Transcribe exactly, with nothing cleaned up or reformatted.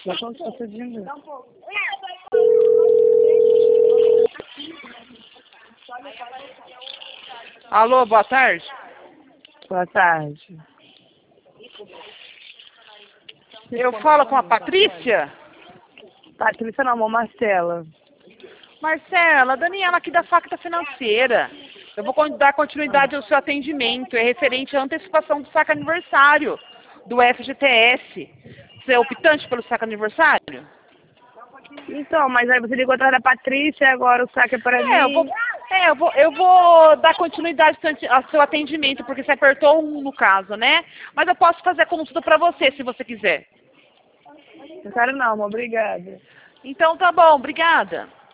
Já contou seu dinheiro. Alô, boa tarde. Boa tarde. Eu falo com a Patrícia? Patrícia não, amor, Marcela. Marcela, a Daniela aqui da Facta Financeira. Eu vou con- dar continuidade ao seu atendimento. É referente à antecipação do saque aniversário do F G T S. Você é optante pelo saque aniversário? Então, mas aí você ligou atrás da Patrícia, agora o saque é para É, eu mim. vou, é, eu vou, eu vou dar continuidade ao seu atendimento, porque você apertou um no caso, né? Mas eu posso fazer a consulta para você, se você quiser. Não quero não, amor, obrigada. Então tá bom, obrigada.